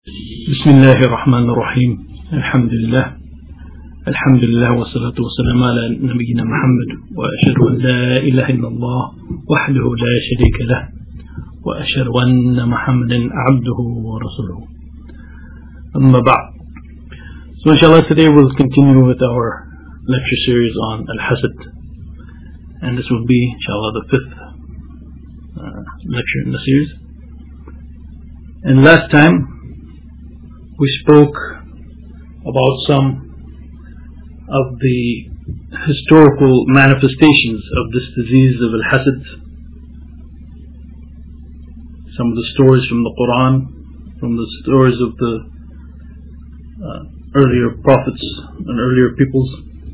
بسم الله الرحمن الرحيم. الحمد لله والصلاة والسلام على نبينا محمد، وأشهد أن لا إله إلا الله وحده لا شريك له، وأشهد أن محمدا عبده ورسوله. أما بعد. So inshallah today we'll continue with our lecture series on Al-Hasad, and this will be inshallah the fifth lecture in the series. And last time we spoke about some of the historical manifestations of this disease of Al-Hasad, some of the stories from the Quran, from the stories of the earlier prophets and earlier peoples.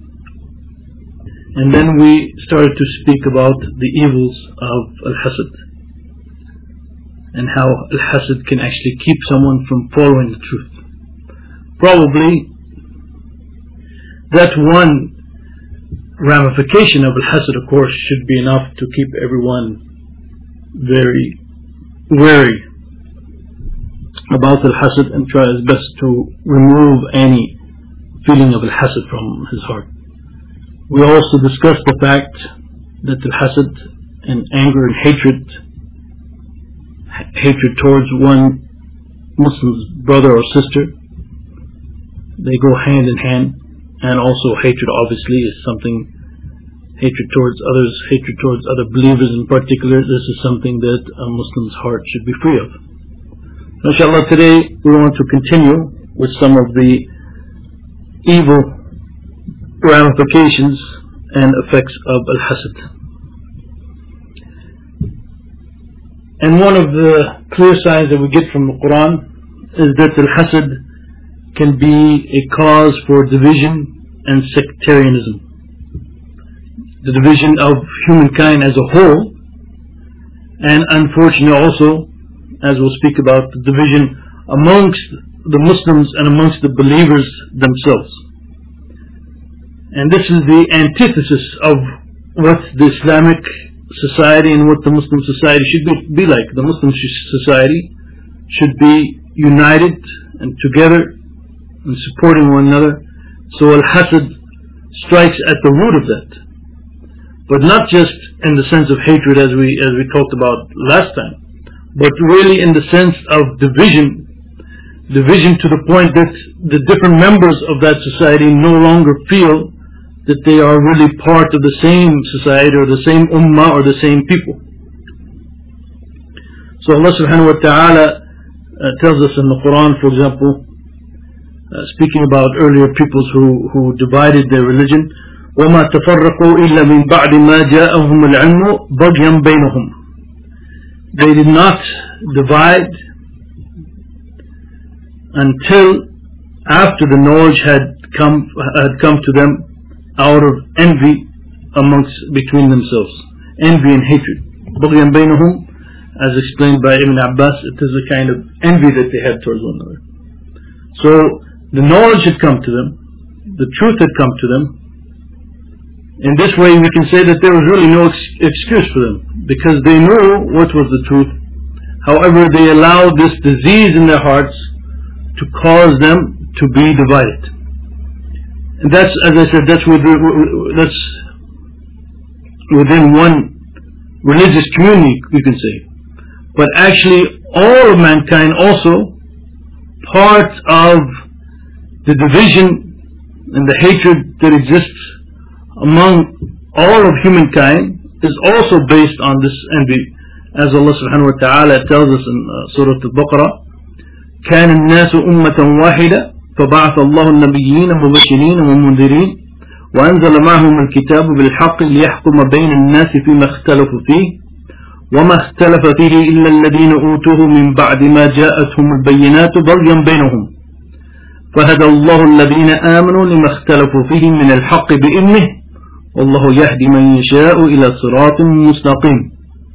And then we started to speak about the evils of Al-Hasad and how Al-Hasad can actually keep someone from following the truth. Probably that one ramification of Al-Hasad, of course, should be enough to keep everyone very wary about Al-Hasad and try his best to remove any feeling of Al-Hasad from his heart. We also discussed the fact that Al-Hasad and anger and hatred towards one Muslim's brother or sister, they go hand in hand. And also hatred obviously is something, hatred towards others, hatred towards other believers in particular, this is something that a Muslim's heart should be free of. Inshallah, today we want to continue with some of the evil ramifications and effects of Al-Hasad. And one of the clear signs that we get from the Quran is that Al-Hasad can be a cause for division and sectarianism. The division of humankind as a whole, and unfortunately also, as we'll speak about, the division amongst the Muslims and amongst the believers themselves. And this is the antithesis of what the Islamic society and what the Muslim society should be like. The Muslim society should be united and together and supporting one another. So Al-Hasad strikes at the root of that, but not just in the sense of hatred as we talked about last time, but really in the sense of division to the point that the different members of that society no longer feel that they are really part of the same society or the same ummah or the same people. So Allah subhanahu wa ta'ala tells us in the Quran, for example, speaking about earlier peoples who divided their religion, وَمَا تَفَرَّقُوا إِلَّا مِنْ بَعْدِ مَا جَاءَهُمُ الْعِلْمُ بَغْيًا بَيْنَهُمْ. They did not divide until after the knowledge had come to them out of envy between themselves, envy and hatred. بَغْيًا بَيْنَهُمْ, as explained by Ibn Abbas, it is a kind of envy that they had towards one another. So the knowledge had come to them, the truth had come to them. In this way we can say that there was really no excuse for them, because they knew what was the truth. However, they allowed this disease in their hearts to cause them to be divided. And that's, as I said, that's within one religious community, you can say. But actually all of mankind also, part of the division and the hatred that exists among all of humankind is also based on this envy. As Allah subhanahu wa ta'ala tells us in Surah Al-Baqarah, كان الناس أمة واحدة فبعث الله النبيين مبشرين ومنذرين وأنزل معهم الكتاب بالحق ليحكم بين الناس فيما اختلفوا فيه وما اختلف فيه إلا الذين أوتوه من بعد ما جاءتهم البينات بغيا بينهم فهدى الله الذين آمنوا لما اختلفوا فيه من الحق بإذنه والله يهدي من يشاء إلى صراط مستقيم.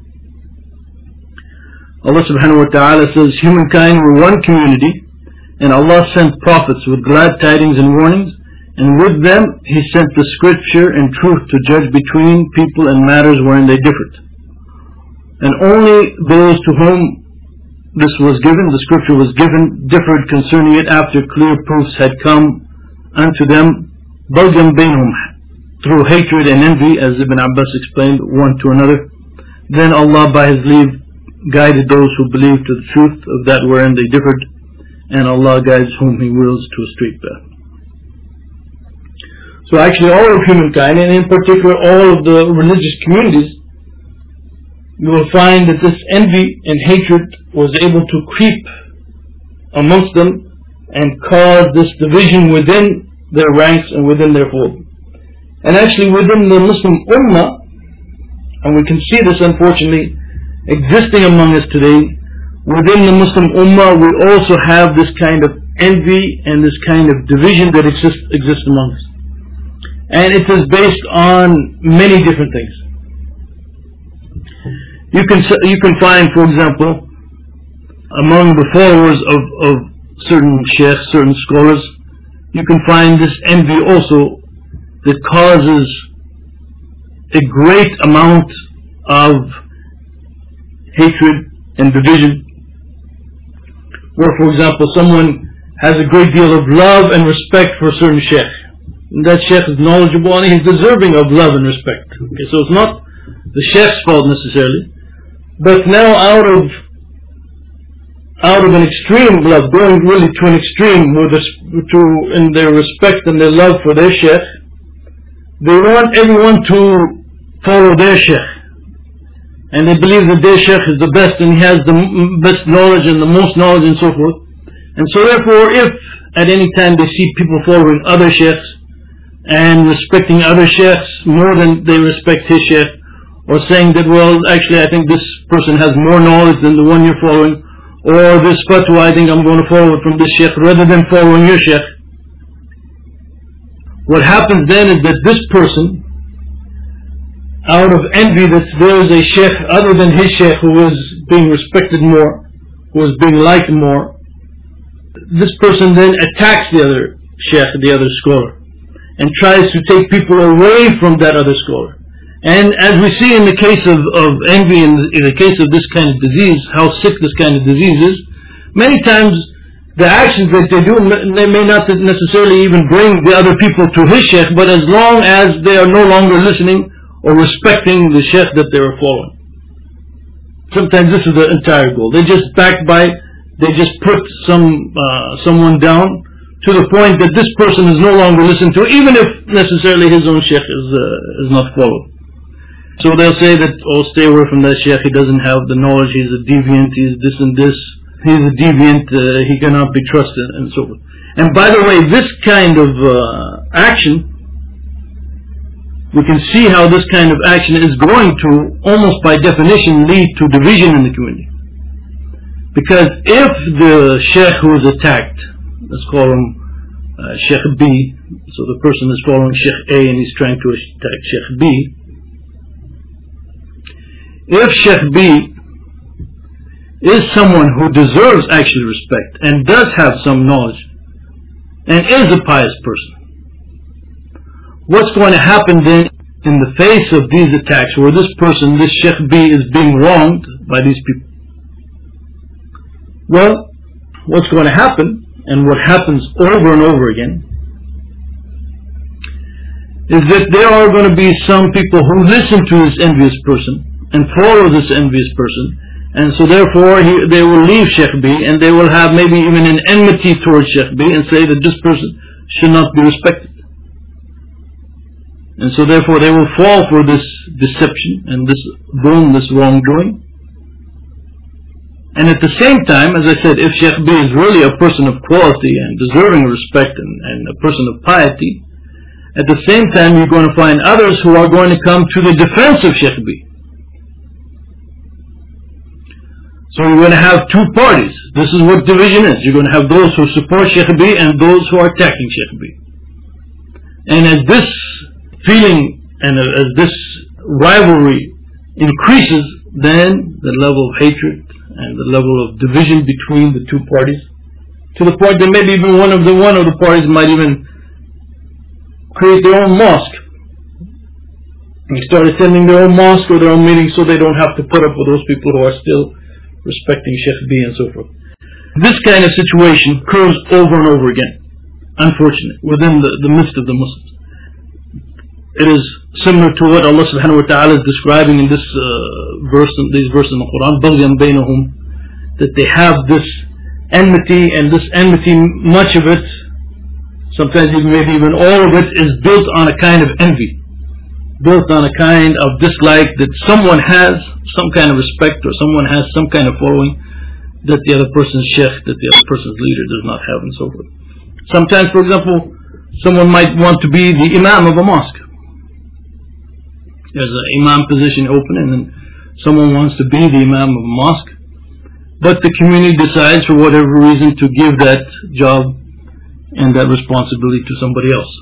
Allah subhanahu wa ta'ala says humankind were one community, and Allah sent prophets with glad tidings and warnings, and with them He sent the scripture and truth to judge between people and matters wherein they differed. And only those to whom this was given, the scripture was given, differed concerning it after clear proofs had come unto them, بَغْيًا بَيْنَهُمْ, through hatred and envy, as Ibn Abbas explained, one to another. Then Allah by His leave guided those who believed to the truth of that wherein they differed, and Allah guides whom He wills to a straight path. So actually all of humankind, and in particular all of the religious communities, you will find that this envy and hatred was able to creep amongst them and cause this division within their ranks and within their fold. And actually within the Muslim Ummah, and we can see this unfortunately existing among us today, within the Muslim Ummah we also have this kind of envy and this kind of division that exists among us. And it is based on many different things. You can find, for example, among the followers of certain sheikhs, certain scholars, you can find this envy also that causes a great amount of hatred and division. Where, for example, someone has a great deal of love and respect for a certain sheikh. And that sheikh is knowledgeable and he's deserving of love and respect. Okay, so it's not the sheikh's fault necessarily. But now out of an extreme love, going really to an extreme in their respect and their love for their sheikh, they want everyone to follow their sheikh. And they believe that their sheikh is the best and he has the best knowledge and the most knowledge and so forth. And so therefore, if at any time they see people following other sheikhs and respecting other sheikhs more than they respect his sheikh, or saying that, well, actually I think this person has more knowledge than the one you're following, or this fatwa I think I'm going to follow it from this sheikh rather than following your sheikh. What happens then is that this person, out of envy that there is a sheikh other than his sheikh who is being respected more, who is being liked more, this person then attacks the other sheikh, the other scholar, and tries to take people away from that other scholar. And as we see in the case of envy, in the case of this kind of disease, how sick this kind of disease is, many times the actions that they do, they may not necessarily even bring the other people to his sheikh, but as long as they are no longer listening or respecting the sheikh that they are following. Sometimes this is the entire goal. They just put someone down to the point that this person is no longer listened to, even if necessarily his own sheikh is not followed. So they'll say that, oh, stay away from that sheikh, he doesn't have the knowledge, he's a deviant, he's this and this, he's a deviant, he cannot be trusted, and so forth. And by the way, this kind of action, we can see how this kind of action is going to, almost by definition, lead to division in the community. Because if the sheikh who is attacked, let's call him Sheikh B, so the person is following Sheikh A and he's trying to attack Sheikh B, if Sheikh B is someone who deserves actual respect and does have some knowledge and is a pious person, what's going to happen then in the face of these attacks where this person, this Sheikh B, is being wronged by these people? Well, what's going to happen, and what happens over and over again, is that there are going to be some people who listen to this envious person and follow this envious person, and so therefore they will leave Sheikh B and they will have maybe even an enmity towards Sheikh B and say that this person should not be respected. And so therefore they will fall for this deception and this wrongdoing. And at the same time, as I said, if Sheikh B is really a person of quality and deserving of respect and a person of piety, at the same time you're going to find others who are going to come to the defense of Sheikh B. So you're going to have two parties. This is what division is. You're going to have those who support Sheikh B and those who are attacking Sheikh B. And as this feeling and as this rivalry increases, then the level of hatred and the level of division between the two parties, to the point that maybe even one of the parties might even create their own mosque. They start attending their own mosque or their own meetings so they don't have to put up with those people who are still respecting Sheikh B and so forth. This kind of situation occurs over and over again, unfortunately, within the midst of the Muslims. It is similar to what Allah subhanahu wa ta'ala is describing in this these verses in the Quran, بَغْيًا بَيْنَهُمْ, that they have this enmity, and this enmity, much of it, sometimes maybe even all of it, is built on a kind of envy, built on a kind of dislike that someone has some kind of respect, or someone has some kind of following that the other person's sheikh, that the other person's leader does not have, and so forth. Sometimes, for example, someone might want to be the imam of a mosque. There's an imam position open, and then someone wants to be the imam of a mosque, but the community decides for whatever reason to give that job and that responsibility to somebody else.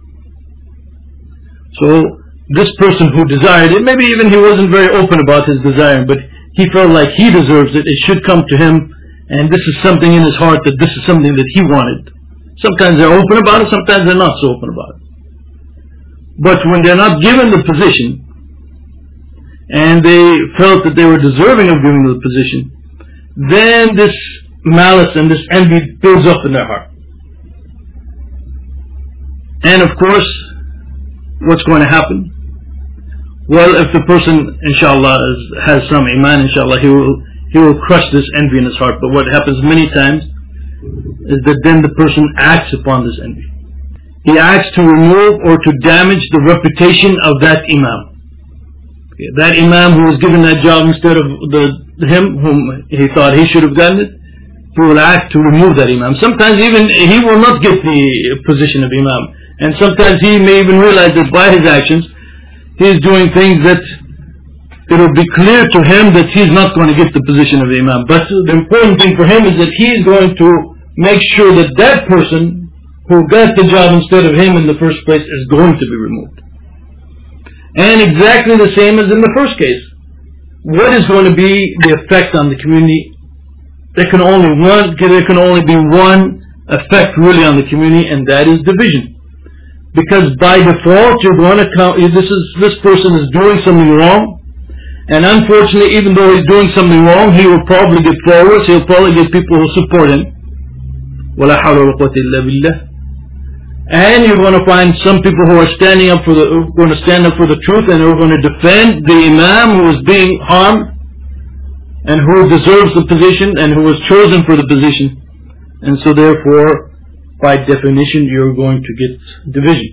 So this person who desired it, maybe even he wasn't very open about his desire, but he felt like he deserves it, it should come to him, and this is something in his heart, that this is something that he wanted. Sometimes they're open about it, sometimes they're not so open about it. But when they're not given the position, and they felt that they were deserving of giving the position, then this malice and this envy builds up in their heart. And of course, what's going to happen? Well, if the person, inshallah, has some iman, inshallah, he will crush this envy in his heart. But what happens many times is that then the person acts upon this envy. He acts to remove or to damage the reputation of that imam. That imam who was given that job instead of him whom he thought he should have gotten it, he will act to remove that imam. Sometimes even he will not get the position of imam, and sometimes he may even realize that by his actions he is doing things that it will be clear to him that he is not going to get the position of the imam. But the important thing for him is that he is going to make sure that that person who got the job instead of him in the first place is going to be removed. And exactly the same as in the first case. What is going to be the effect on the community? There can only be one effect really on the community, and that is division. Because by default you're going to count, this person is doing something wrong, and unfortunately, even though he's doing something wrong, he will probably get followers, he'll probably get people who support him. وَلَا حَوْلَ وَلَا قُوَّةَ إِلَّا بِاللَّهِ. And you're going to find some people who are going to stand up for the truth, and who are going to defend the imam who is being harmed, and who deserves the position, and who was chosen for the position. And so therefore, by definition, you're going to get division.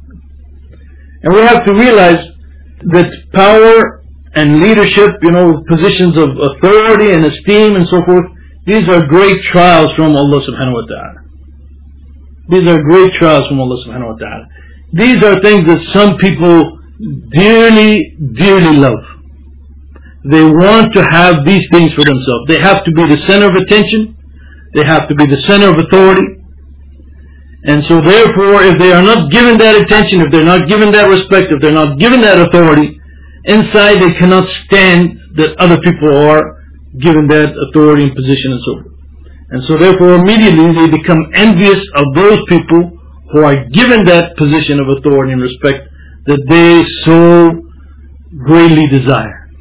And we have to realize that power and leadership, positions of authority and esteem and so forth, these are great trials from Allah subhanahu wa ta'ala. These are great trials from Allah subhanahu wa ta'ala. These are things that some people dearly, dearly love. They want to have these things for themselves. They have to be the center of attention. They have to be the center of authority. And so therefore, if they are not given that attention, if they're not given that respect, if they're not given that authority, inside they cannot stand that other people are given that authority and position and so forth. And so therefore immediately they become envious of those people who are given that position of authority and respect that they so greatly desire.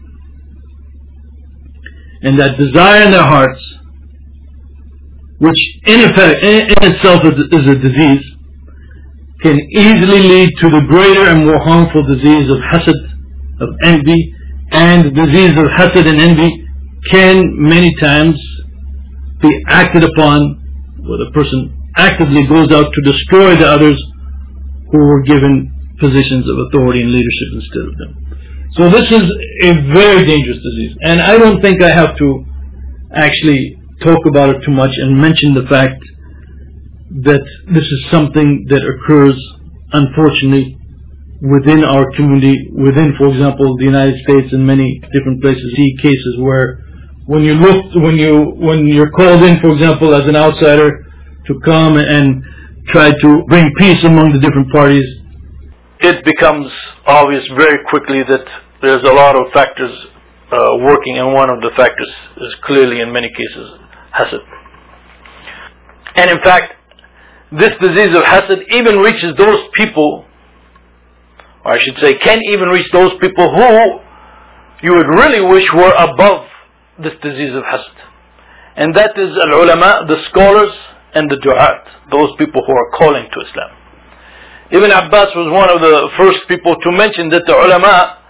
And that desire in their hearts, which in itself is a disease, can easily lead to the greater and more harmful disease of hasad, of envy. And the disease of hasad and envy can many times be acted upon, where the person actively goes out to destroy the others who were given positions of authority and leadership instead of them. So this is a very dangerous disease, and I don't think I have to actually talk about it too much and mention the fact that this is something that occurs, unfortunately, within our community, within, for example, the United States and many different places. See cases where when you're called in, for example, as an outsider to come and try to bring peace among the different parties, it becomes obvious very quickly that there's a lot of factors working, and one of the factors is clearly, in many cases, hasad. And in fact, this disease of hasad even reaches those people, or I should say, can even reach those people who you would really wish were above this disease of hasad. And that is al-ulama, the scholars and the du'at, those people who are calling to Islam. Ibn Abbas was one of the first people to mention that the ulama,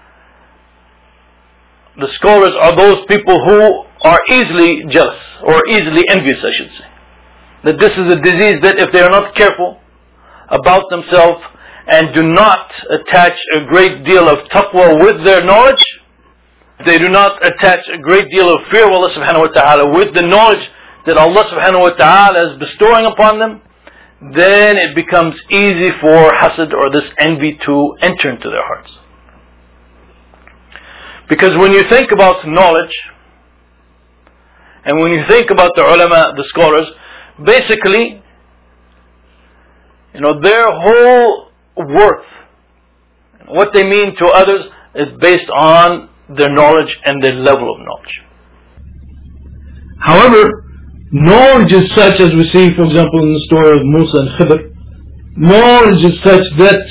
the scholars, are those people who are easily jealous, or easily envious, I should say. That this is a disease that if they are not careful about themselves and do not attach a great deal of taqwa with their knowledge, they do not attach a great deal of fear of Allah subhanahu wa ta'ala with the knowledge that Allah subhanahu wa ta'ala is bestowing upon them, then it becomes easy for hasad or this envy to enter into their hearts. Because when you think about knowledge, and when you think about the ulama, the scholars, basically, their whole worth, what they mean to others, is based on their knowledge and their level of knowledge. However, knowledge is such, as we see, for example, in the story of Musa and Khidr, knowledge is such that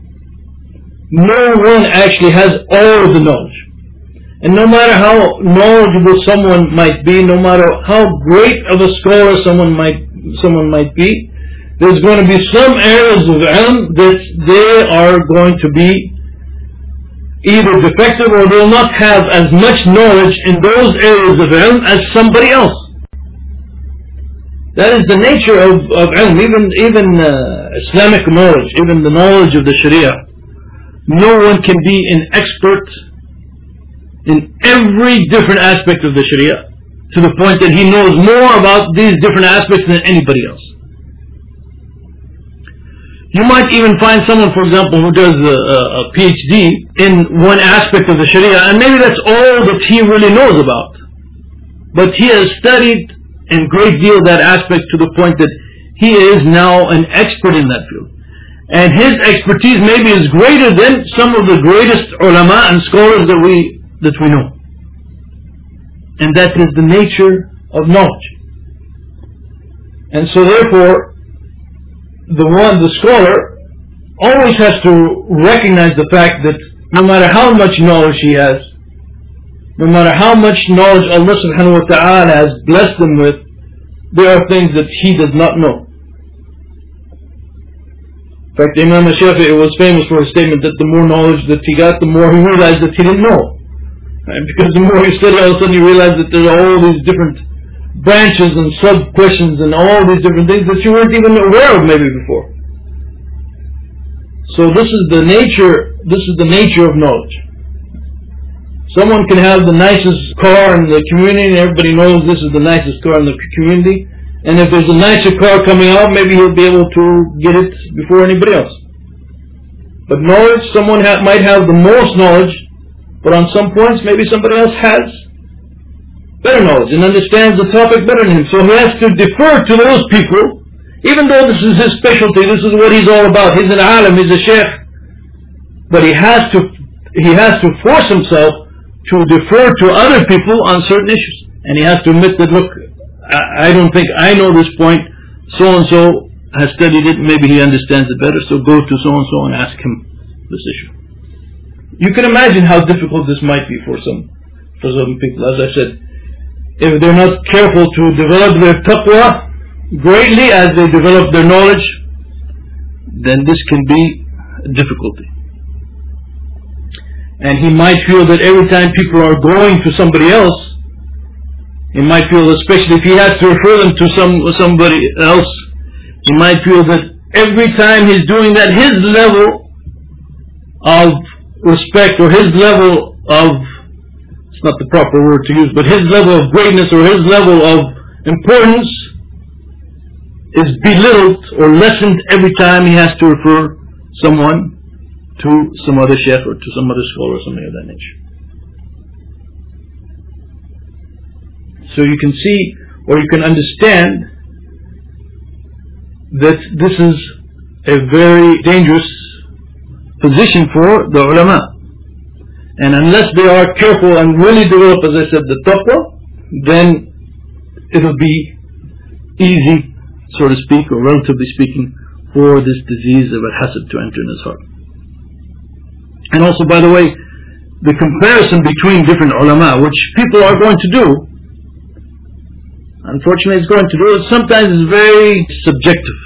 no one actually has all of the knowledge. And no matter how knowledgeable someone might be, no matter how great of a scholar someone might be, there's going to be some areas of ilm that they are going to be either defective or they will not have as much knowledge in those areas of ilm as somebody else. That is the nature of ilm, even Islamic knowledge, even the knowledge of the Sharia. No one can be an expert in every different aspect of the Sharia to the point that he knows more about these different aspects than anybody else. You might even find someone, for example, who does a PhD in one aspect of the Sharia, and maybe that's all that he really knows about. But he has studied in great deal that aspect to the point that he is now an expert in that field. And his expertise maybe is greater than some of the greatest ulama and scholars that we know. And that is the nature of knowledge. And so therefore, the scholar always has to recognize the fact that no matter how much knowledge he has, no matter how much knowledge Allah subhanahu wa ta'ala has blessed him with, there are things that he does not know. In fact, Imam Shafi'i was famous for his statement that the more knowledge that he got, the more he realized that he didn't know. And because the more you study, all of a sudden you realize that there are all these different branches and sub-questions and all these different things that you weren't even aware of maybe before. So this is the nature of knowledge. Someone can have the nicest car in the community and everybody knows this is the nicest car in the community, and if there's a nicer car coming out, maybe he'll be able to get it before anybody else. But knowledge, someone might have the most knowledge, but on some points maybe somebody else has better knowledge and understands the topic better than him. So he has to defer to those people, even though this is his specialty, this is what he's all about. He's an alim, he's a sheikh. But he has to force himself to defer to other people on certain issues. And he has to admit that, look, I don't think I know this point, so-and-so has studied it, maybe he understands it better, so go to so-and-so and ask him this issue. You can imagine how difficult this might be for some people. As I said, if they're not careful to develop their taqwa greatly as they develop their knowledge, then this can be a difficulty. And he might feel that every time people are going to somebody else, he might feel, especially if he has to refer them to somebody else, he might feel that every time he's doing that, his level of respect or his level of, it's not the proper word to use, but his level of greatness or his level of importance is belittled or lessened every time he has to refer someone to some other sheikh or to some other scholar or something of that nature. So you can see, or you can understand, that this is a very dangerous position for the ulama. And unless they are careful and really develop, as I said, the taqwa, then it'll be easy, so to speak, or relatively speaking, for this disease of al-hasad to enter in his heart. And also, by the way, the comparison between different ulama, which people are going to do, unfortunately it's going to do, sometimes is very subjective.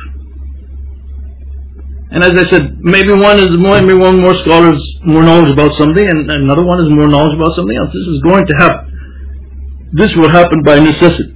And as I said, maybe one more scholar is more knowledgeable about something, and another one is more knowledgeable about something else. This is going to happen. This will happen by necessity.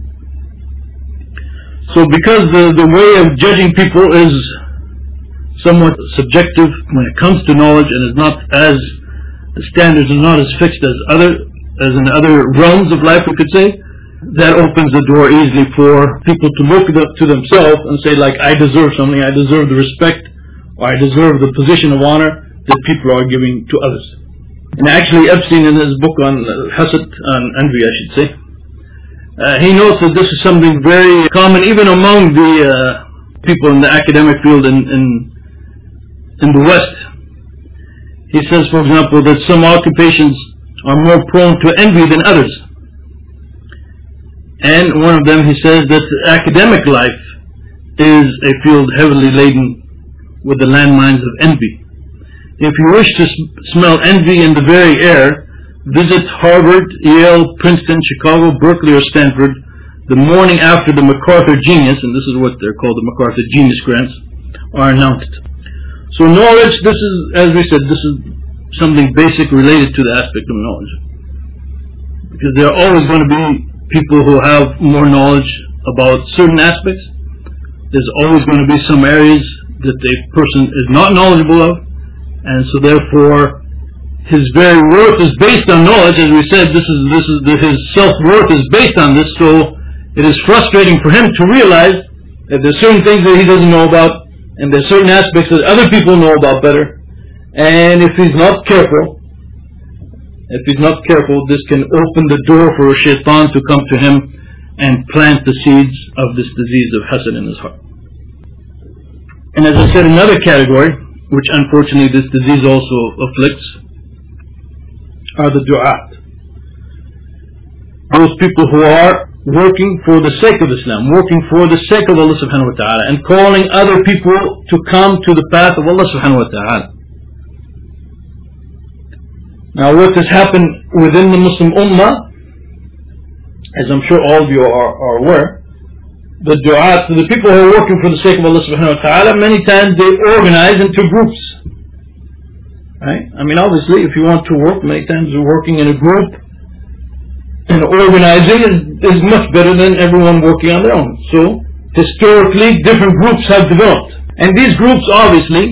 So because the way of judging people is somewhat subjective when it comes to knowledge, and is not as, the standards are not as fixed as in other realms of life, we could say, that opens the door easily for people to look to themselves and say, like, I deserve something, I deserve the respect, or I deserve the position of honor that people are giving to others. And actually Epstein, in his book on hasad, on envy I should say, he notes that this is something very common even among the people in the academic field in the West. He says, for example, that some occupations are more prone to envy than others. And one of them, he says, that academic life is a field heavily laden with the landmines of envy. If you wish to smell envy in the very air, visit Harvard, Yale, Princeton, Chicago, Berkeley, or Stanford the morning after the MacArthur Genius, and this is what they're called, the MacArthur Genius Grants, are announced. So knowledge, this is, as we said, this is something basic related to the aspect of knowledge. Because there are always going to be people who have more knowledge about certain aspects. There's always going to be some areas that a person is not knowledgeable of, and so therefore his very worth is based on knowledge. As we said, his self-worth is based on this, so it is frustrating for him to realize that there's certain things that he doesn't know about, and there's certain aspects that other people know about better, and if he's not careful, this can open the door for a shaitan to come to him and plant the seeds of this disease of hasad in his heart. And as I said, another category, which unfortunately this disease also afflicts, are the du'at. Those people who are working for the sake of Islam, working for the sake of Allah subhanahu wa ta'ala, and calling other people to come to the path of Allah subhanahu wa ta'ala. Now what has happened within the Muslim Ummah, as I'm sure all of you are aware, the du'at, the people who are working for the sake of Allah subhanahu wa ta'ala, many times they organize into groups. Right? I mean, obviously, if you want to work, many times you're working in a group, and organizing is much better than everyone working on their own. So, historically, different groups have developed. And these groups, obviously,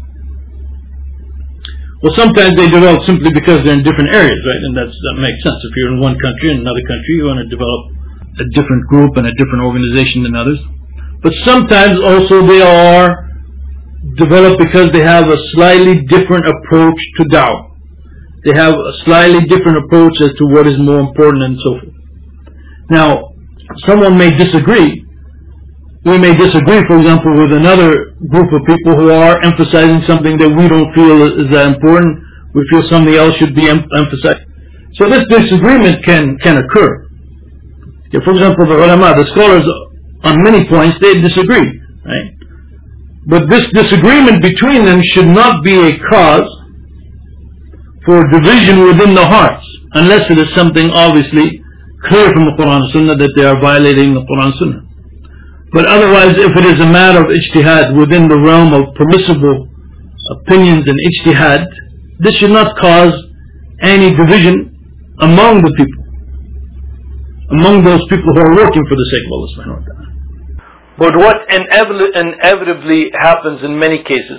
well, sometimes they develop simply because they're in different areas, right? And that makes sense. If you're in one country and another country, you want to develop a different group and a different organization than others. But sometimes also they are developed because they have a slightly different approach to da'wah. They have a slightly different approach as to what is more important and so forth. Now, someone may disagree. We may disagree, for example, with another group of people who are emphasizing something that we don't feel is that important. We feel something else should be emphasized. So this disagreement can occur. Yeah, for example, the ulama, the scholars, on many points, they disagree. Right? But this disagreement between them should not be a cause for division within the hearts, unless it is something obviously clear from the Quran and Sunnah that they are violating the Quran and Sunnah. But otherwise, if it is a matter of ijtihad within the realm of permissible opinions and ijtihad, this should not cause any division among the people, among those people who are working for the sake of Allah subhanahu wa ta'ala. But what inevitably happens in many cases,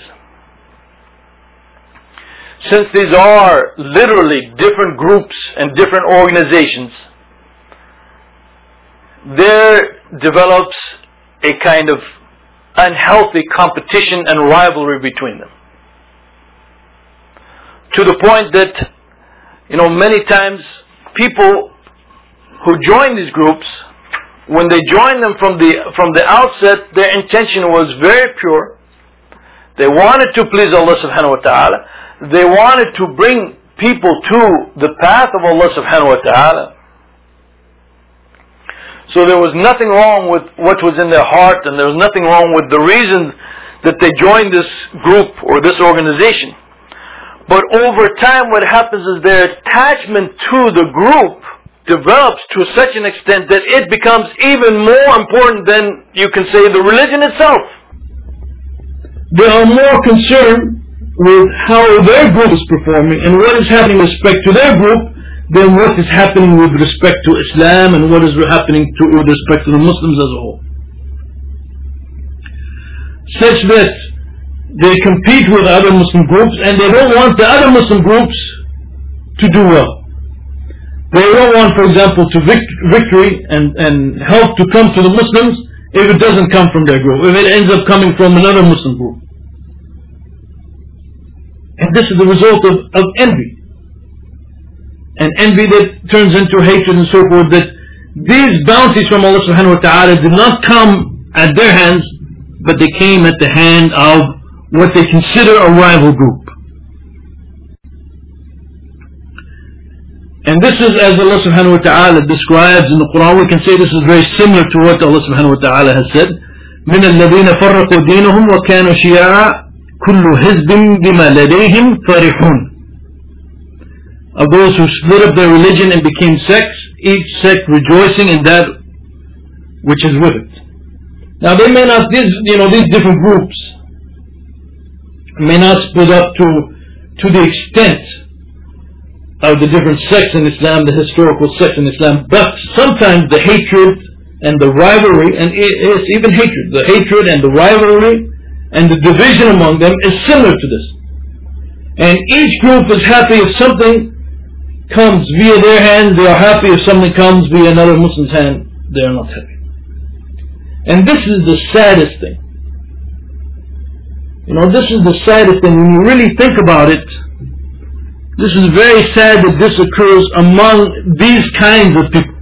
since these are literally different groups and different organizations, there develops a kind of unhealthy competition and rivalry between them. To the point that, many times people who join these groups, when they join them from the outset, their intention was very pure. They wanted to please Allah subhanahu wa ta'ala. They wanted to bring people to the path of Allah subhanahu wa ta'ala. So there was nothing wrong with what was in their heart, and there was nothing wrong with the reason that they joined this group or this organization. But over time what happens is their attachment to the group develops to such an extent that it becomes even more important than, you can say, the religion itself. They are more concerned with how their group is performing and what is happening with respect to their group than what is happening with respect to Islam and what is happening with respect to the Muslims as a whole. Such that they compete with other Muslim groups and they don't want the other Muslim groups to do well. They don't want, for example, to victory and help to come to the Muslims if it doesn't come from their group, if it ends up coming from another Muslim group. And this is the result of envy. And envy that turns into hatred and so forth, that these bounties from Allah subhanahu wa ta'ala did not come at their hands, but they came at the hand of what they consider a rival group. And this is, as Allah subhanahu wa ta'ala describes in the Quran, we can say this is very similar to what Allah subhanahu wa ta'ala has said. مِنَ الَّذِينَ فَرَّقُوا دِينَهُمْ وَكَانُوا شِيَعًا كُلُّ حِزْبٍ بِمَا لَدَيْهِمْ فَرِحُونَ. Of those who split up their religion and became sects, each sect rejoicing in that which is with it. Now they may not, these different groups may not split up to the extent of the different sects in Islam, the historical sects in Islam, but sometimes the hatred and the rivalry, and it's even hatred, the hatred and the rivalry and the division among them is similar to this. And each group is happy if something comes via their hand, they are happy. If something comes via another Muslim's hand, they are not happy. And this is the saddest thing. This is the saddest thing. When you really think about it, this is very sad that this occurs among these kinds of people.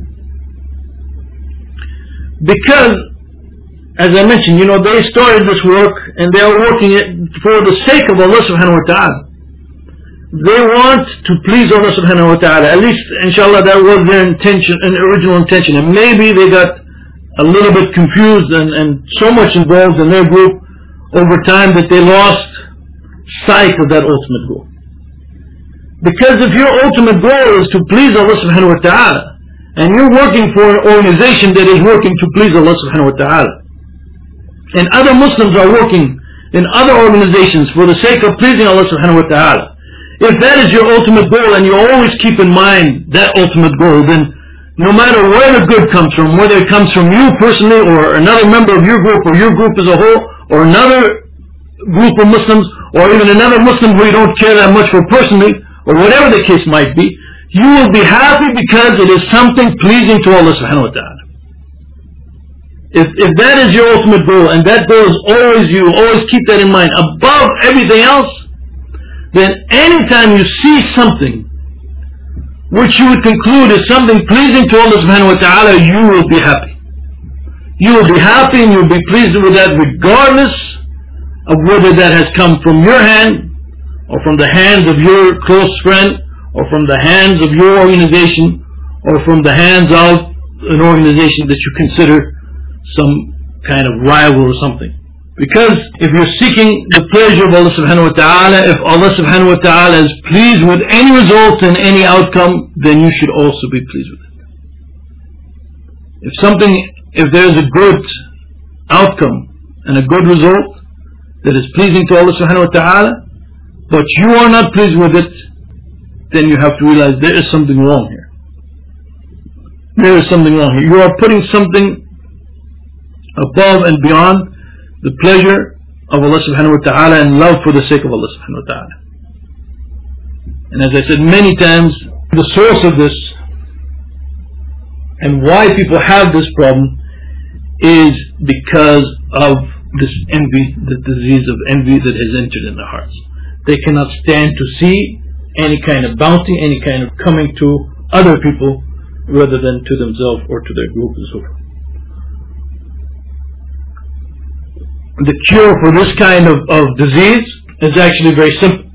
Because, as I mentioned, they started this work and they are working it for the sake of Allah subhanahu wa ta'ala. They want to please Allah subhanahu wa ta'ala. At least, inshallah, that was their intention, an original intention. And maybe they got a little bit confused and so much involved in their group over time that they lost sight of that ultimate goal. Because if your ultimate goal is to please Allah subhanahu wa ta'ala, and you're working for an organization that is working to please Allah subhanahu wa ta'ala, and other Muslims are working in other organizations for the sake of pleasing Allah subhanahu wa ta'ala, if that is your ultimate goal and you always keep in mind that ultimate goal, then no matter where the good comes from, whether it comes from you personally or another member of your group or your group as a whole or another group of Muslims or even another Muslim who you don't care that much for personally, or whatever the case might be, you will be happy because it is something pleasing to Allah subhanahu wa ta'ala. If that is your ultimate goal, and that goal is always you, always keep that in mind above everything else, then anytime you see something which you would conclude is something pleasing to Allah subhanahu wa ta'ala, you will be happy. You will be happy and you will be pleased with that regardless of whether that has come from your hand or from the hands of your close friend, or from the hands of your organization, or from the hands of an organization that you consider some kind of rival or something. Because if you're seeking the pleasure of Allah subhanahu wa ta'ala, if Allah subhanahu wa ta'ala is pleased with any result and any outcome, then you should also be pleased with it. If there is a good outcome and a good result that is pleasing to Allah subhanahu wa ta'ala, but you are not pleased with it, then you have to realize there is something wrong here. There is something wrong here. You are putting something above and beyond the pleasure of Allah subhanahu wa ta'ala and love for the sake of Allah subhanahu wa ta'ala. And as I said many times, the source of this and why people have this problem is because of this envy, the disease of envy that has entered in their hearts. They cannot stand to see any kind of bounty, any kind of coming to other people rather than to themselves or to their group and so forth. The cure for this kind of disease is actually very simple.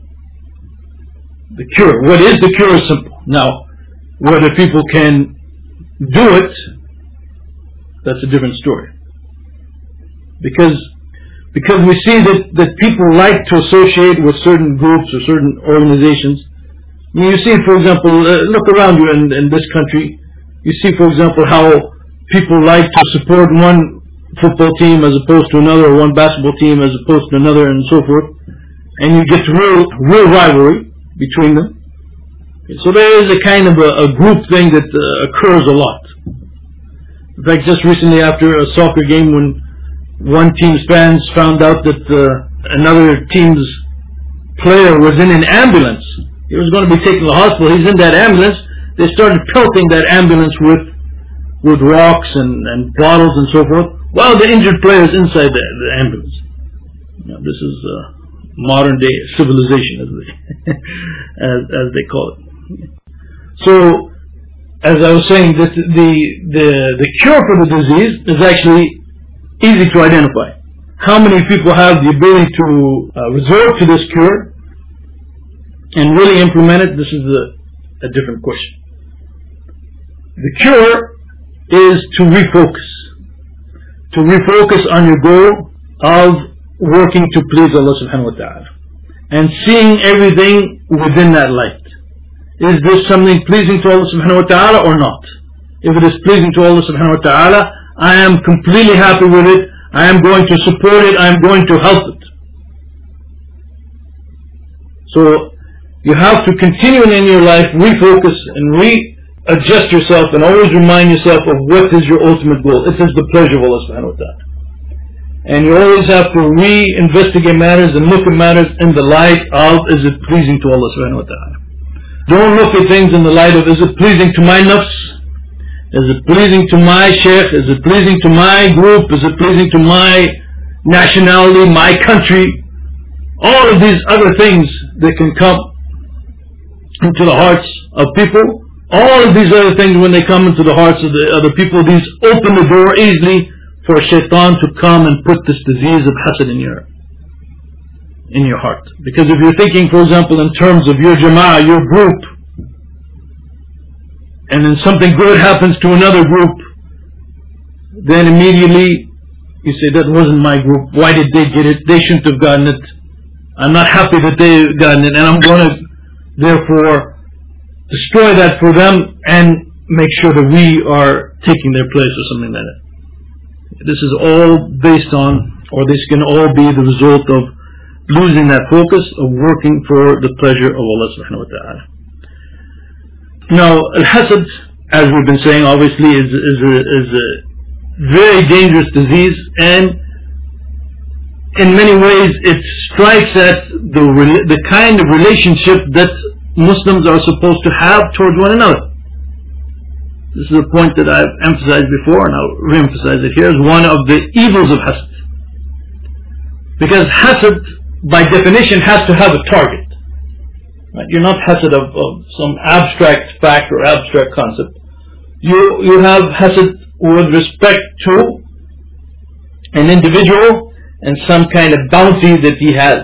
The cure, what is the cure is simple. Now, whether people can do it, that's a different story. Because because we see that people like to associate with certain groups or certain organizations. I mean, you see, for example, look around you in this country. You see, for example, how people like to support one football team as opposed to another, or one basketball team as opposed to another, and so forth. And you get real rivalry between them. So there is a kind of a group thing that occurs a lot. In fact, just recently after a soccer game, when one team's fans found out that another team's player was in an ambulance, he was going to be taken to the hospital, he's in that ambulance, they started pelting that ambulance with rocks and bottles and so forth, while the injured player is inside the ambulance. Now, this is modern day civilization, as they call it. So, as I was saying, the cure for the disease is actually easy to identify. How many people have the ability to resort to this cure and really implement it? This is a different question. The cure is to refocus. To refocus on your goal of working to please Allah subhanahu wa ta'ala. And seeing everything within that light. Is this something pleasing to Allah subhanahu wa ta'ala or not? If it is pleasing to Allah subhanahu wa ta'ala, I am completely happy with it. I am going to support it. I am going to help it. So you have to continue in your life, refocus and readjust yourself, and always remind yourself of what is your ultimate goal. It is the pleasure of Allah subhanahu wa ta'ala. And you always have to re-investigate matters and look at matters in the light of, is it pleasing to Allah subhanahu wa ta'ala? Don't look at things in the light of, is it pleasing to my nafs? Is it pleasing to my sheikh? Is it pleasing to my group? Is it pleasing to my nationality, my country? All of these other things that can come into the hearts of people, all of these other things, when they come into the hearts of the other people, these open the door easily for shaitan to come and put this disease of hasad in your heart. Because if you're thinking, for example, in terms of your jama'ah, your group, and then something good happens to another group, then immediately you say, that wasn't my group. Why did they get it? They shouldn't have gotten it. I'm not happy that they've gotten it, and I'm going to therefore destroy that for them and make sure that we are taking their place or something like that. This is all based on, or this can all be the result of losing that focus of working for the pleasure of Allah subhanahu wa ta'ala. Now, al-hasad, as we've been saying, obviously is a very dangerous disease, and in many ways it strikes at the kind of relationship that Muslims are supposed to have towards one another. This is a point that I've emphasized before, and I'll re-emphasize it here, as one of the evils of hasad. Because hasad, by definition, has to have a target. Right? You're not hasad of some abstract fact or abstract concept. You have hasad with respect to an individual and some kind of bounty that he has.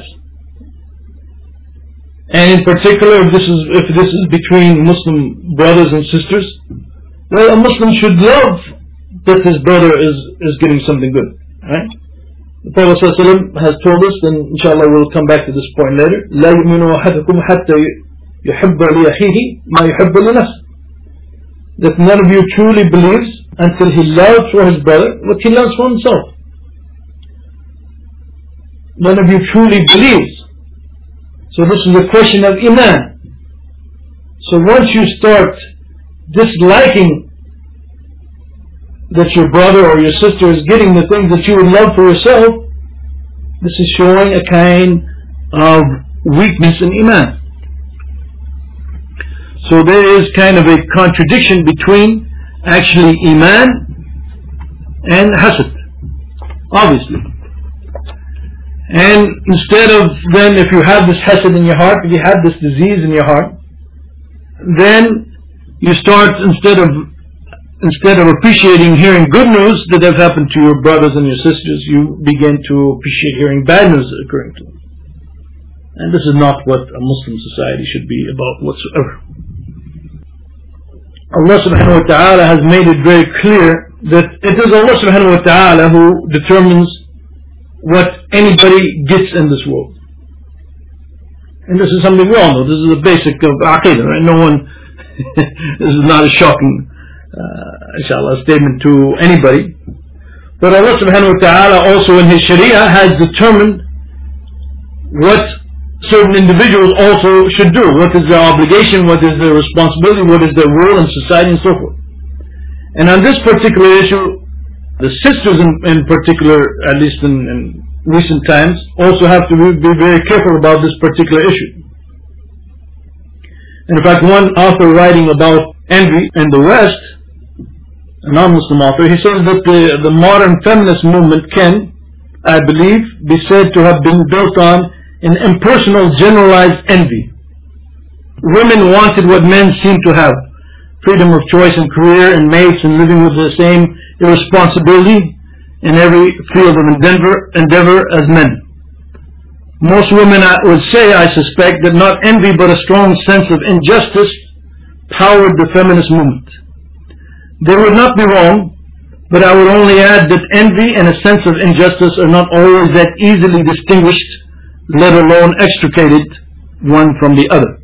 And in particular, if this is between Muslim brothers and sisters, well, a Muslim should love that his brother is getting something good. Right? The Prophet ﷺ has told us, and inshallah we'll come back to this point later, لا يؤمن أحدكم حتى يحب لأخيه ما يحب لنفسه. That none of you truly believes until he loves for his brother what he loves for himself. None of you truly believes. So this is a question of iman. So once you start disliking that your brother or your sister is getting the things that you would love for yourself, this is showing a kind of weakness in iman. So there is kind of a contradiction between actually iman and hasad, obviously. And instead of then, if you have this hasad in your heart, if you have this disease in your heart, then you start, instead of appreciating hearing good news that have happened to your brothers and your sisters, you begin to appreciate hearing bad news occurring to them. And this is not what a Muslim society should be about whatsoever. Allah subhanahu wa ta'ala has made it very clear that it is Allah subhanahu wa ta'ala who determines what anybody gets in this world. And this is something we all know. This is the basic of Aqidah, right? No one, this is not a shocking, inshallah, statement to anybody. But Allah subhanahu wa ta'ala also in His Sharia has determined what certain individuals also should do. What is their obligation, what is their responsibility, what is their role in society and so forth. And on this particular issue, the sisters in particular, at least in recent times, also have to be very careful about this particular issue. And in fact, one author writing about envy in the West, a non-Muslim author, he says that the modern feminist movement can, I believe, be said to have been built on an impersonal generalized envy. Women wanted what men seem to have: freedom of choice in career and mates, and living with the same irresponsibility in every field of endeavor as men. Most women, I would say, I suspect, that not envy but a strong sense of injustice powered the feminist movement. They would not be wrong, but I would only add that envy and a sense of injustice are not always that easily distinguished, let alone extricated one from the other.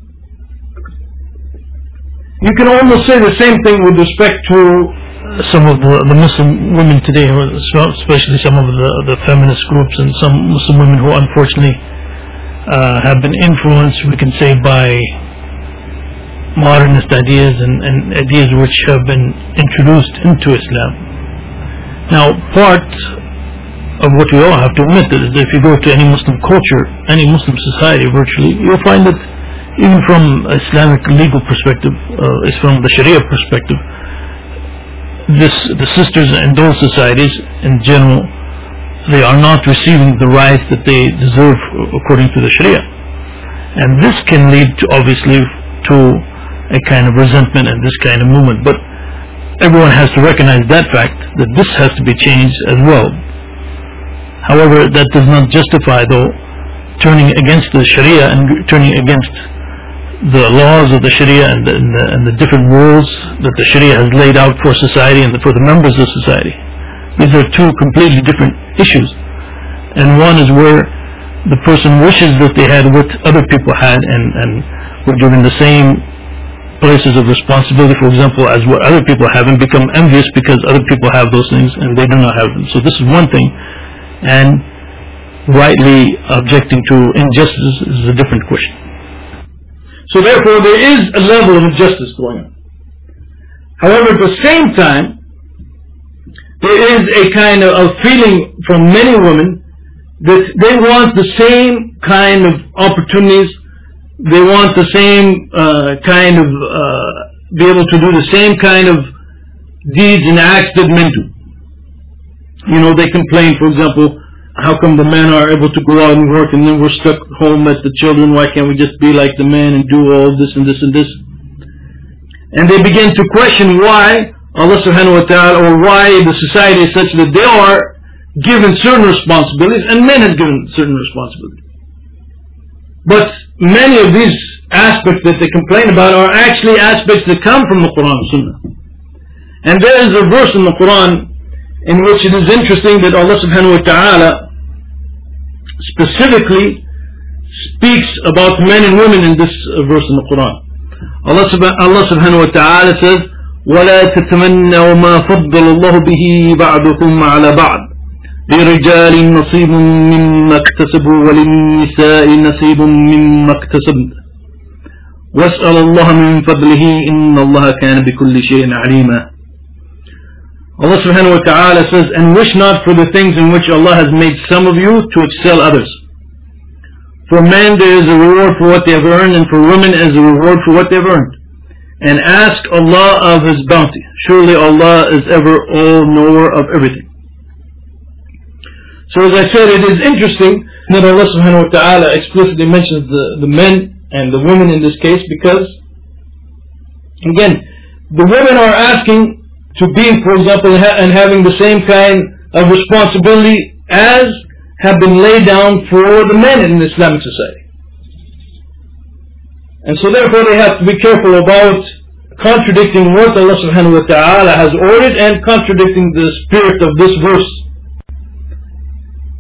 You can almost say the same thing with respect to some of the Muslim women today, especially some of the feminist groups and some Muslim women who unfortunately have been influenced, we can say, by modernist ideas and ideas which have been introduced into Islam. Now, part of what we all have to admit is that if you go to any Muslim culture, any Muslim society virtually, you'll find that even from Islamic legal perspective, from the Sharia perspective, the sisters in those societies in general, they are not receiving the rights that they deserve according to the Sharia. And this can lead to, obviously, to a kind of resentment and this kind of movement. But everyone has to recognize that fact, that this has to be changed as well. However, that does not justify, though, turning against the Sharia and turning against the laws of the Sharia and the different rules that the Sharia has laid out for society and for the members of society. These are two completely different issues. And one is where the person wishes that they had what other people had and were given the same places of responsibility, for example, as what other people have, and become envious because other people have those things and they do not have them. So this is one thing. And rightly objecting to injustice is a different question. So therefore there is a level of injustice going on. However, at the same time, there is a kind of feeling from many women that they want the same kind of opportunities, they want the same be able to do the same kind of deeds and acts that men do. You know, they complain, for example, how come the men are able to go out and work and then we're stuck home at the children? Why can't we just be like the men and do all this and this and this? And they begin to question why Allah subhanahu wa ta'ala, or why the society is such that they are given certain responsibilities and men are given certain responsibilities. But many of these aspects that they complain about are actually aspects that come from the Quran and Sunnah. And there is a verse in the Quran in which it is interesting that Allah subhanahu wa ta'ala specifically speaks about men and women in this verse in the Quran. Allah subhanahu wa ta'ala says, وَلَا تَتَمَنَّوْا مَا فَضَّلَ اللَّهُ بِهِ بَعْضُكُمْ عَلَى بَعْضٍ لِرِجَالٍ نَصِيبٌ مِّمَّا اكْتَسَبُوا وَلِلنِّسَاءِ نَصِيبٌ مِّمَّا اكْتَسَبْنَ وَاسْأَلُ اللَّهَ مِن فَضْلِهِ إِنَّ اللَّهَ كَانَ بِكُلِّ شَيْءٍ عَلِيمًا. Allah subhanahu wa ta'ala says, and wish not for the things in which Allah has made some of you to excel others. For men there is a reward for what they have earned, and for women is a reward for what they have earned. And ask Allah of His bounty. Surely Allah is ever all-knower of everything. So as I said, it is interesting that Allah subhanahu wa ta'ala explicitly mentions the men and the women in this case, because, again, the women are asking to be, for example, and having the same kind of responsibility as have been laid down for the men in the Islamic society. And so therefore they have to be careful about contradicting what Allah subhanahu wa ta'ala has ordered and contradicting the spirit of this verse.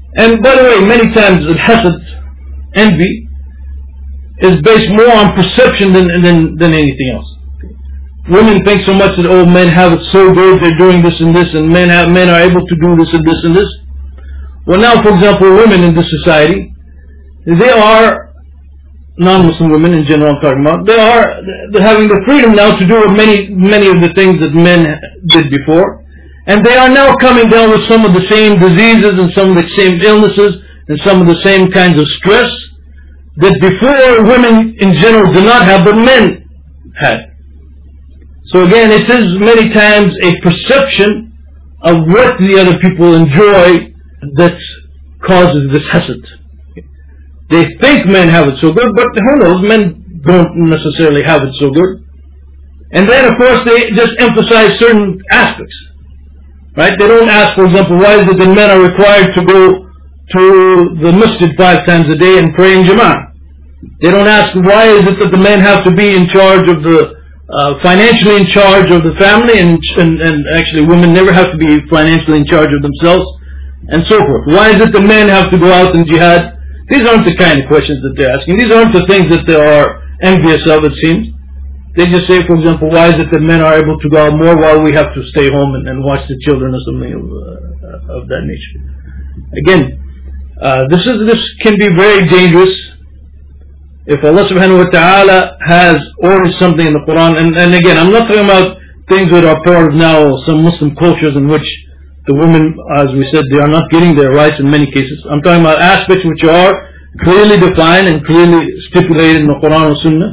And by the way, many times al-hasad, envy, is based more on perception than anything else. Women think so much that, oh, men have it so good, they're doing this and this, and men are able to do this and this and this. Well, now, for example, women in this society, they are, non-Muslim women in general I'm talking about, they're having the freedom now to do many of the things that men did before. And they are now coming down with some of the same diseases and some of the same illnesses and some of the same kinds of stress that before women in general did not have, but men had. So again, it is many times a perception of what the other people enjoy that causes this hasad. They think men have it so good, but who knows, men don't necessarily have it so good. And then of course they just emphasize certain aspects. Right? They don't ask, for example, why is it that men are required to go to the masjid 5 times a day and pray in Jama'ah? They don't ask, why is it that the men have to be in charge of the, financially in charge of the family, and actually women never have to be financially in charge of themselves, and so forth. Why is it the men have to go out and jihad? These aren't the kind of questions that they're asking. These aren't the things that they are envious of, it seems. They just say, for example, why is it that men are able to go out more while we have to stay home and watch the children or something of that nature. Again, this can be very dangerous. If Allah subhanahu wa ta'ala has ordered something in the Quran, and again, I'm not talking about things that are part of now some Muslim cultures in which the women, as we said, they are not getting their rights in many cases. I'm talking about aspects which are clearly defined and clearly stipulated in the Quran and Sunnah.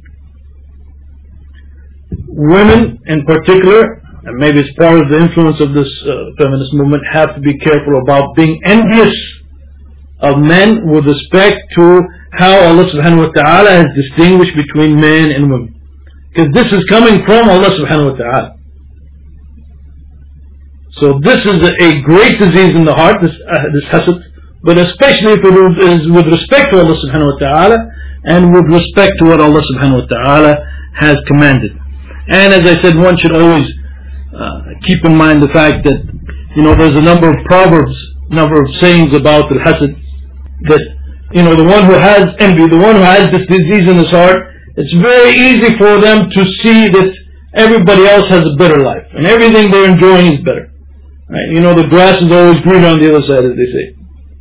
Women in particular, and maybe it's part of the influence of this feminist movement, have to be careful about being envious of men with respect to how Allah subhanahu wa ta'ala has distinguished between men and women. Because this is coming from Allah subhanahu wa ta'ala. So this is a great disease in the heart, this hasad, but especially if it is with respect to Allah subhanahu wa ta'ala and with respect to what Allah subhanahu wa ta'ala has commanded. And as I said, one should always keep in mind the fact that, there's a number of proverbs, number of sayings about al-hasad, that, the one who has envy, the one who has this disease in his heart, it's very easy for them to see that everybody else has a better life, and everything they're enjoying is better. Right? The grass is always greener on the other side, as they say.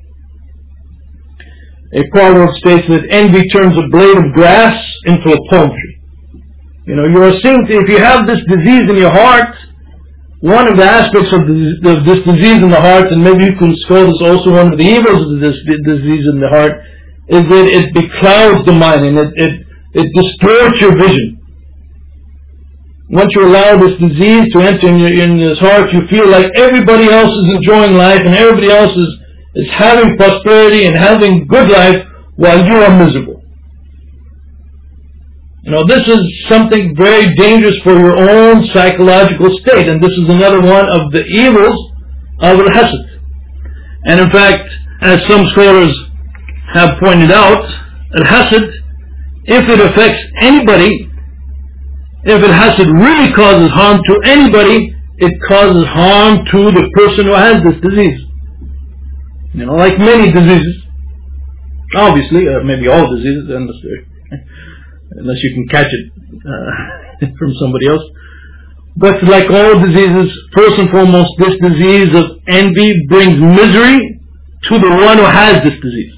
A proverb states that envy turns a blade of grass into a palm tree. You are seeing, if you have this disease in your heart, one of the aspects of this disease in the heart, and maybe you can call this also one of the evils of this disease in the heart, is that it beclouds the mind and it distorts your vision. Once you allow this disease to enter in this heart, you feel like everybody else is enjoying life and everybody else is having prosperity and having good life while you are miserable. This is something very dangerous for your own psychological state, and this is another one of the evils of al-hasad. And in fact, as some scholars have pointed out, al-hasad, if it affects anybody, if al-hasad really causes harm to anybody, it causes harm to the person who has this disease. Like many diseases, obviously, maybe all diseases, unless you can catch it from somebody else. But like all diseases, first and foremost, this disease of envy brings misery to the one who has this disease.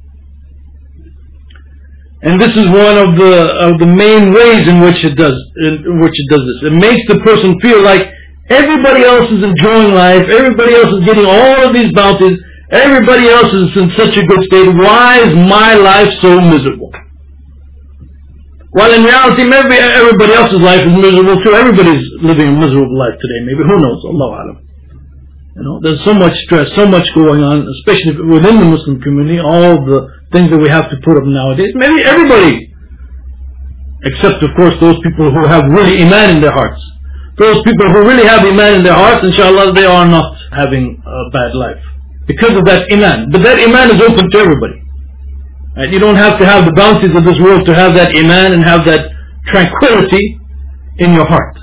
And this is one of the main ways in which it does this. It makes the person feel like everybody else is enjoying life, everybody else is getting all of these bounties, everybody else is in such a good state. Why is my life so miserable? While in reality, maybe everybody else's life is miserable too. Everybody's living a miserable life today. Maybe, who knows? Allahu Alam. There's so much stress, so much going on, especially within the Muslim community, all the things that we have to put up nowadays. Maybe everybody, except of course those people who have really iman in their hearts. Those people who really have iman in their hearts, inshallah, they are not having a bad life because of that iman. But that iman is open to everybody. Right? You don't have to have the bounties of this world to have that iman and have that tranquility in your heart.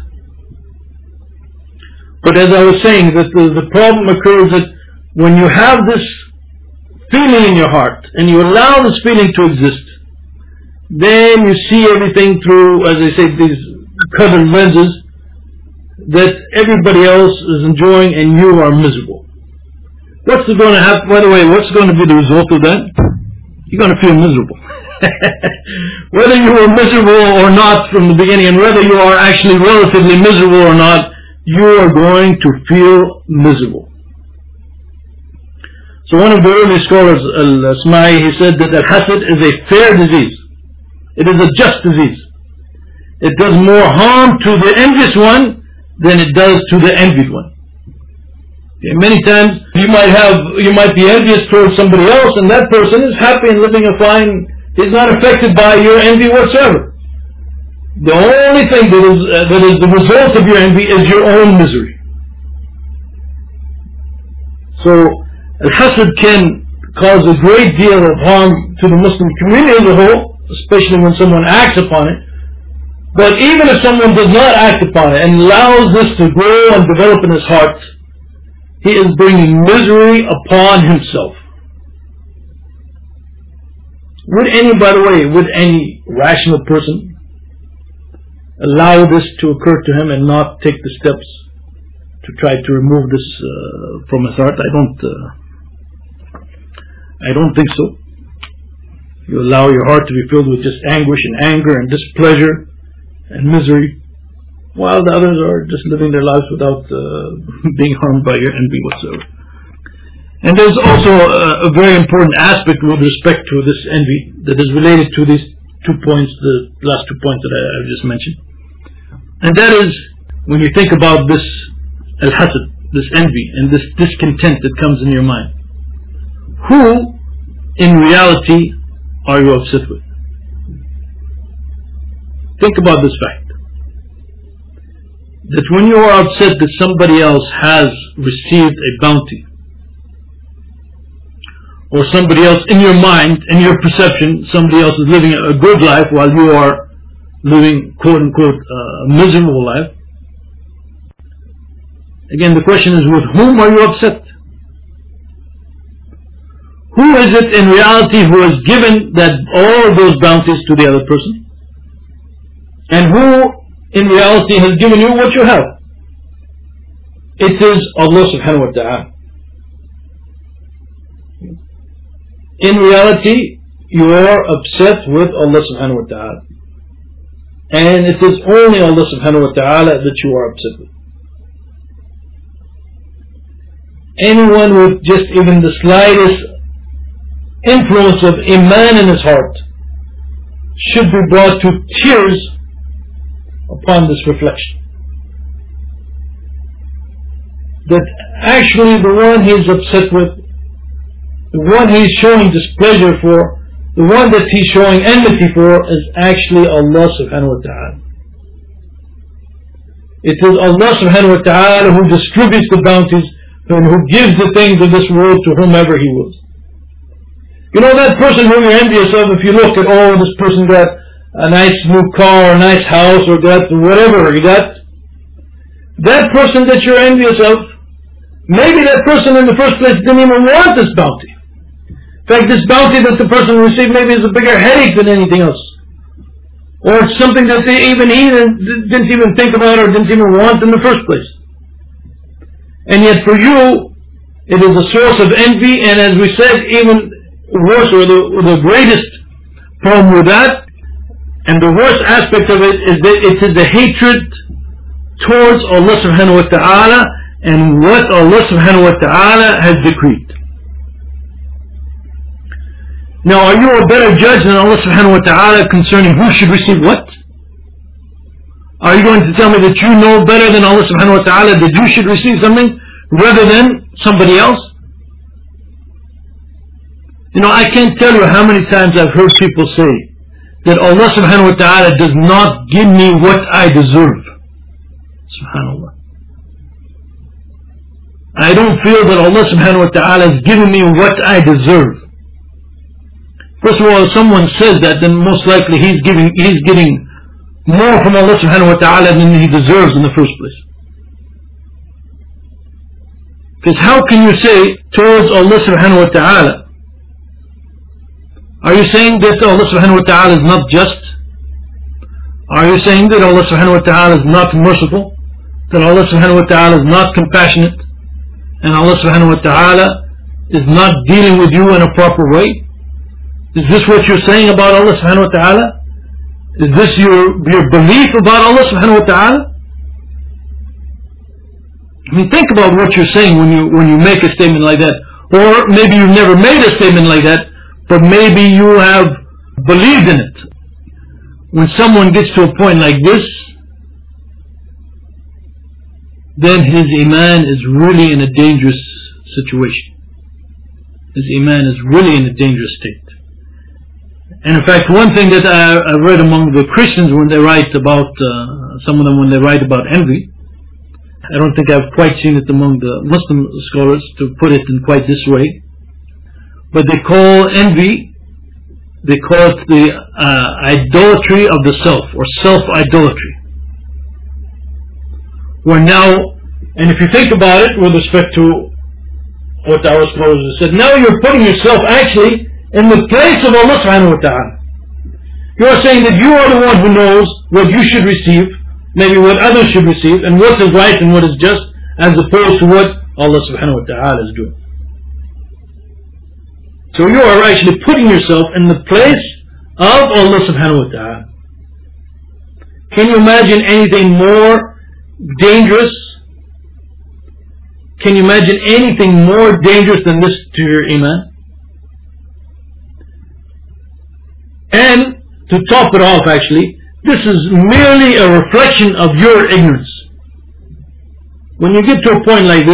But as I was saying, the problem occurs that when you have this feeling in your heart, and you allow this feeling to exist, then you see everything through, as I say, these colored lenses that everybody else is enjoying and you are miserable. What's going to happen, by the way, what's going to be the result of that? You're going to feel miserable. Whether you were miserable or not from the beginning, and whether you are actually relatively miserable or not, you are going to feel miserable. So one of the early scholars, Al-Asma'i, he said that al-hasad is a fair disease. It is a just disease. It does more harm to the envious one than it does to the envied one. Okay, many times you might be envious towards somebody else, and that person is happy and living a fine, is not affected by your envy whatsoever. The only thing that is the result of your envy is your own misery. So al-hasad can cause a great deal of harm to the Muslim community as a whole, especially when someone acts upon it. But even if someone does not act upon it and allows this to grow and develop in his heart, he is bringing misery upon himself. Would any rational person allow this to occur to him and not take the steps to try to remove this from his heart? I don't think so. You allow your heart to be filled with just anguish and anger and displeasure and misery, while the others are just living their lives without being harmed by your envy whatsoever. And there's also a very important aspect with respect to this envy that is related to these 2 points, the last 2 points that I just mentioned. And that is, when you think about this al-hasad, this envy and this discontent that comes in your mind, who in reality are you upset with? Think about this fact, that when you are upset that somebody else has received a bounty, or somebody else in your mind, in your perception, somebody else is living a good life while you are living quote unquote a miserable life. Again, the question is, with whom are you upset? Who is it in reality who has given all of those bounties to the other person? And who in reality has given you what you have? It is Allah subhanahu wa ta'ala. In reality, you are upset with Allah subhanahu wa ta'ala. And it is only Allah subhanahu wa ta'ala that you are upset with. Anyone with just even the slightest influence of iman in his heart should be brought to tears upon this reflection. That actually the one he is upset with, the one he is showing displeasure for, the one that he's showing enmity for, is actually Allah subhanahu wa ta'ala. It is Allah subhanahu wa ta'ala who distributes the bounties and who gives the things of this world to whomever he wills. You know, that person whom you're envious of, if you look at, oh, this person got a nice new car, or a nice house, or got whatever he got, that person that you're envious of, maybe that person in the first place didn't even want this bounty. In fact, this bounty that the person received maybe is a bigger headache than anything else. Or it's something that he didn't even think about or didn't even want in the first place. And yet for you, it is a source of envy, and as we said, even worse, or the greatest problem with that, and the worst aspect of it is that it is the hatred towards Allah subhanahu wa ta'ala and what Allah subhanahu wa ta'ala has decreed. Now, are you a better judge than Allah subhanahu wa ta'ala concerning who should receive what? Are you going to tell me that you know better than Allah subhanahu wa ta'ala that you should receive something rather than somebody else? You know, I can't tell you how many times I've heard people say that Allah subhanahu wa ta'ala does not give me what I deserve. Subhanallah. I don't feel that Allah subhanahu wa ta'ala is giving me what I deserve. First of all, if someone says that, then most likely he's getting more from Allah subhanahu wa ta'ala than he deserves in the first place. Because how can you say towards Allah subhanahu wa ta'ala Are you saying that Allah subhanahu wa ta'ala is not just? Are you saying that Allah subhanahu wa ta'ala is not merciful? That Allah subhanahu wa ta'ala is not compassionate? And Allah subhanahu wa ta'ala is not dealing with you in a proper way? Is this what you're saying about Allah subhanahu wa ta'ala? Is this your belief about Allah subhanahu wa ta'ala? I mean, think about what you're saying when you make a statement like that. Or maybe you've never made a statement like that, but maybe you have believed in it. When someone gets to a point like this, then his iman is really in a dangerous situation. His iman is really in a dangerous state. And in fact, one thing that I read among the Christians when they write about, some of them when they write about envy, I don't think I've quite seen it among the Muslim scholars to put it in quite this way, but they call envy, they call it the idolatry of the self, or self-idolatry. Where now, and if you think about it with respect to what our scholars have said, now you're putting yourself actually in the place of Allah subhanahu wa ta'ala. You are saying that you are the one who knows what you should receive, maybe what others should receive, and what is right and what is just, as opposed to what Allah subhanahu wa ta'ala is doing. So you are actually putting yourself in the place of Allah subhanahu wa ta'ala. Can you imagine anything more dangerous? Can you imagine anything more dangerous than this to your iman? And to top it off, actually, this is merely a reflection of your ignorance. When you get to a point like this,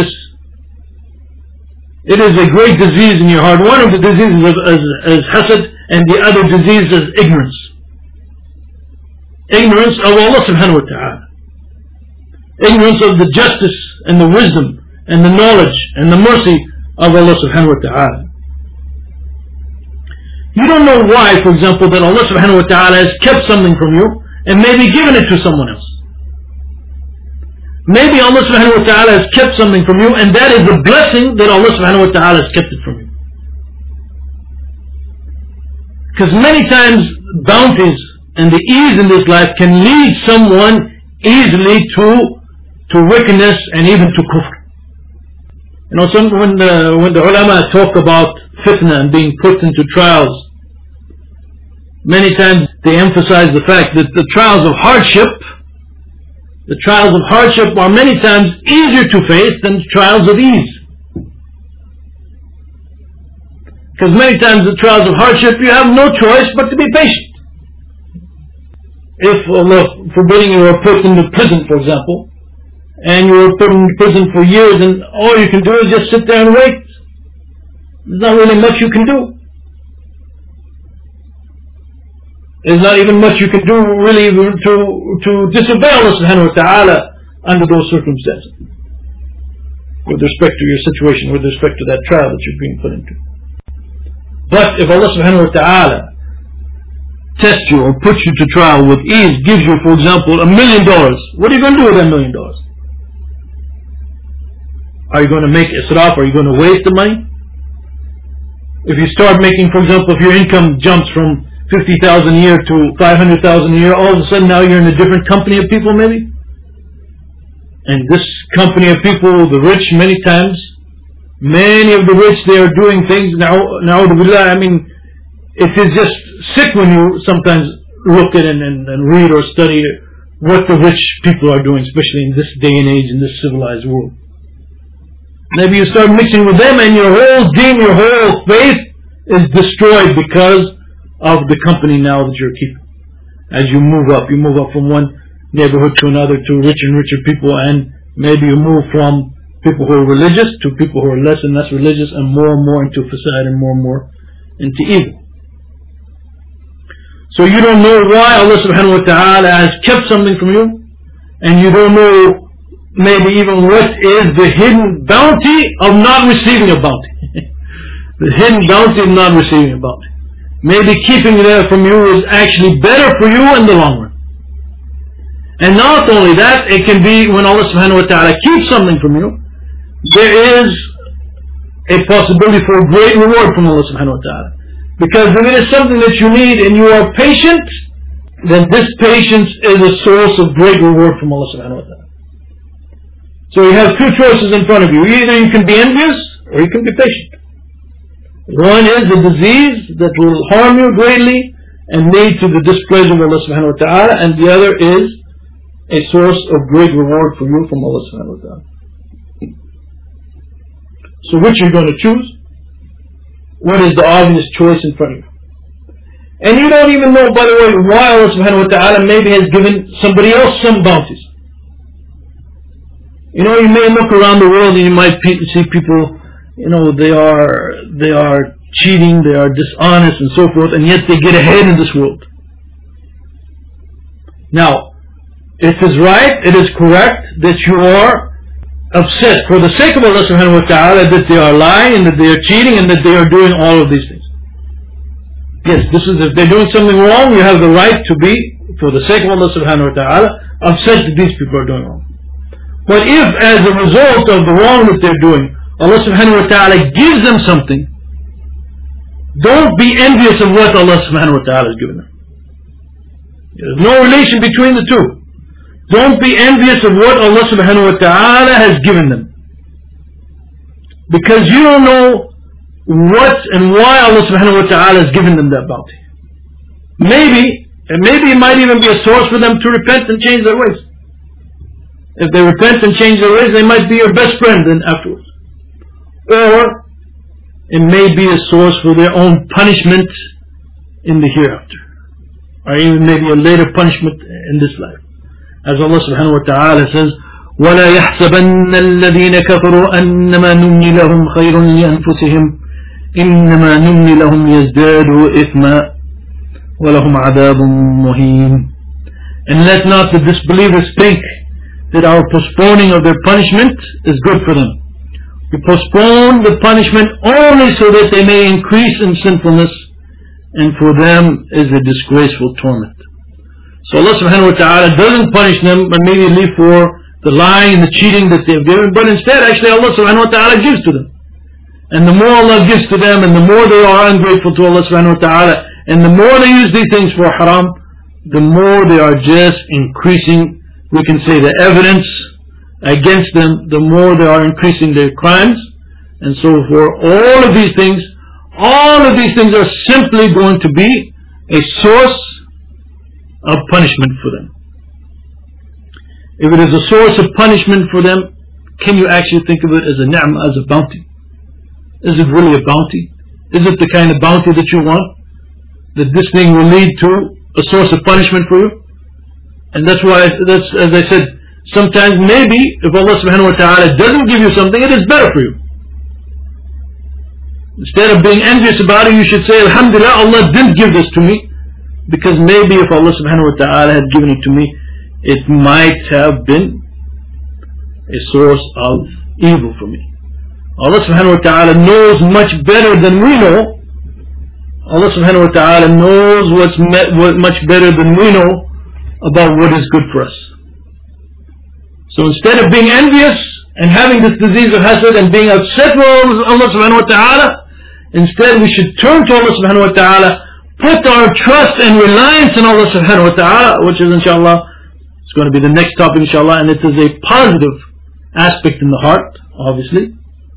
it is a great disease in your heart. One of the diseases is hasad, and the other disease is ignorance. Ignorance of Allah subhanahu wa ta'ala. Ignorance of the justice and the wisdom and the knowledge and the mercy of Allah subhanahu wa ta'ala. You don't know why, for example, that Allah subhanahu wa ta'ala has kept something from you and maybe given it to someone else. Maybe Allah subhanahu wa ta'ala has kept something from you, and that is a blessing that Allah subhanahu wa ta'ala has kept it from you. Because many times bounties and the ease in this life can lead someone easily to wickedness and even to kufr. You know, when the ulama talk about fitna and being put into trials, many times they emphasize the fact that the trials of hardship are many times easier to face than trials of ease. Because many times the trials of hardship, you have no choice but to be patient. If, Allah forbidding, you are put into prison, for example, and you are put in prison for years, and all you can do is just sit there and wait. There's not really much you can do. There's not even much you can do really to disobey Allah subhanahu wa ta'ala under those circumstances, with respect to your situation, with respect to that trial that you're being put into. But if Allah subhanahu wa ta'ala tests you or puts you to trial with ease, gives you, for example, $1 million, what are you going to do with that $1 million? Are you going to make israf? Are you going to waste the money? If you start making, for example, if your income jumps from 50,000 a year to 500,000 a year, all of a sudden now you're in a different company of people maybe? And this company of people, the rich, many times, many of the rich, they are doing things, I mean, it is just sick when you sometimes look at and read or study what the rich people are doing, especially in this day and age, in this civilized world. Maybe you start mixing with them and your whole deen, your whole faith is destroyed because of the company now that you're keeping. As you move up from one neighborhood to another, to richer and richer people, and maybe you move from people who are religious to people who are less and less religious, and more into fasad and more into evil. So you don't know why Allah subhanahu wa ta'ala has kept something from you, and you don't know maybe even what is the hidden bounty of not receiving a bounty. The hidden bounty of not receiving a bounty. Maybe keeping it there from you is actually better for you in the long run. And not only that, it can be when Allah subhanahu wa ta'ala keeps something from you, there is a possibility for a great reward from Allah subhanahu wa ta'ala. Because if it is something that you need and you are patient, then this patience is a source of great reward from Allah subhanahu wa ta'ala. So you have two choices in front of you. Either you can be envious or you can be patient. One is a disease that will harm you greatly and lead to the displeasure of Allah subhanahu wa ta'ala, and the other is a source of great reward for you from Allah subhanahu wa ta'ala. So which are you going to choose? What is the obvious choice in front of you? And you don't even know, by the way, why Allah subhanahu wa ta'ala maybe has given somebody else some bounties. You know, you may look around the world and you might see people, you know, they are cheating, they are dishonest and so forth, and yet they get ahead in this world. Now, it is right, it is correct that you are upset for the sake of Allah subhanahu wa ta'ala that they are lying and that they are cheating and that they are doing all of these things. Yes, this is, if they're doing something wrong, you have the right to be, for the sake of Allah subhanahu wa ta'ala, upset that these people are doing wrong. But if as a result of the wrong that they're doing, Allah subhanahu wa ta'ala gives them something, don't be envious of what Allah subhanahu wa ta'ala has given them. There's no relation between the two. Don't be envious of what Allah subhanahu wa ta'ala has given them. Because you don't know what and why Allah subhanahu wa ta'ala has given them that bounty. Maybe it might even be a source for them to repent and change their ways. If they repent and change their ways, they might be your best friend then afterwards. Or it may be a source for their own punishment in the hereafter. Or even maybe a later punishment in this life. As Allah subhanahu wa ta'ala says, وَلَا يَحْسَبَنَّ الَّذِينَ كَفَرُوا أَنَّمَا نُمْلِي لَهُمْ خَيْرٌ لِأَنفُسِهِمْ إِنَّمَا نُمْلِي لَهُمْ يَزْدَادُوا إِثْمًا وَلَهُمْ عَذَابٌ مُهِينٌ. And let not the disbelievers think that our postponing of their punishment is good for them. We postpone the punishment only so that they may increase in sinfulness, and for them is a disgraceful torment. So Allah subhanahu wa ta'ala doesn't punish them immediately for the lying and the cheating that they've given, but instead actually Allah subhanahu wa ta'ala gives to them. And the more Allah gives to them, and the more they are ungrateful to Allah subhanahu wa ta'ala, and the more they use these things for haram, the more they are just increasing, we can say, the evidence against them, the more they are increasing their crimes. And so for all of these things are simply going to be a source of punishment for them. If it is a source of punishment for them, can you actually think of it as a ni'mah, as a bounty? Is it really a bounty? Is it the kind of bounty that you want? That this thing will lead to a source of punishment for you? And that's why, as I said, sometimes maybe if Allah subhanahu wa ta'ala doesn't give you something, it is better for you. Instead of being envious about it, you should say, Alhamdulillah, Allah didn't give this to me, because maybe if Allah subhanahu wa ta'ala had given it to me, it might have been a source of evil for me. Allah subhanahu wa ta'ala knows much better than we know. Allah subhanahu wa ta'ala knows much better than we know about what is good for us. So instead of being envious and having this disease of hasad and being upset with Allah subhanahu wa ta'ala, instead we should turn to Allah subhanahu wa ta'ala, put our trust and reliance in Allah subhanahu wa ta'ala, which is inshallah, it's going to be the next topic inshallah, and it is a positive aspect in the heart, obviously.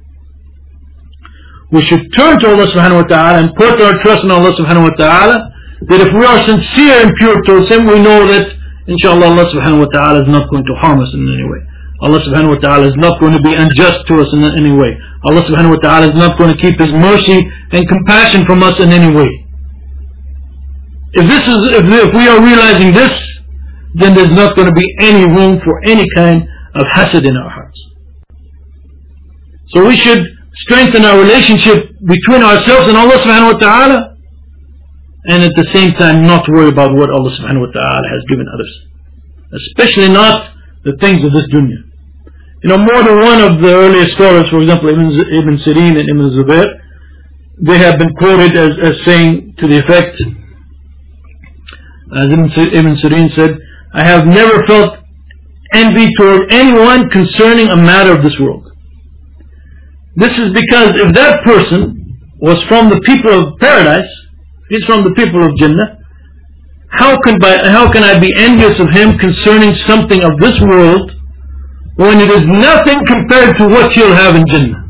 We should turn to Allah subhanahu wa ta'ala and put our trust in Allah subhanahu wa ta'ala, that if we are sincere and pure towards Him, we know that inshallah Allah subhanahu wa ta'ala is not going to harm us in any way. Allah subhanahu wa ta'ala is not going to be unjust to us in any way. Allah subhanahu wa ta'ala is not going to keep His mercy and compassion from us in any way. If we are realizing this, then there's not going to be any room for any kind of hasad in our hearts. So we should strengthen our relationship between ourselves and Allah subhanahu wa ta'ala, and at the same time not worry about what Allah subhanahu wa ta'ala has given others, especially not the things of this dunya. You know, more than one of the earlier scholars, for example Ibn Sirin and Ibn Zubayr, they have been quoted as saying to the effect, as Ibn Sirin said, I have never felt envy toward anyone concerning a matter of this world. This is because if that person was from the people of paradise, He's from the people of Jannah. How can I be envious of him concerning something of this world when it is nothing compared to what he'll have in Jannah?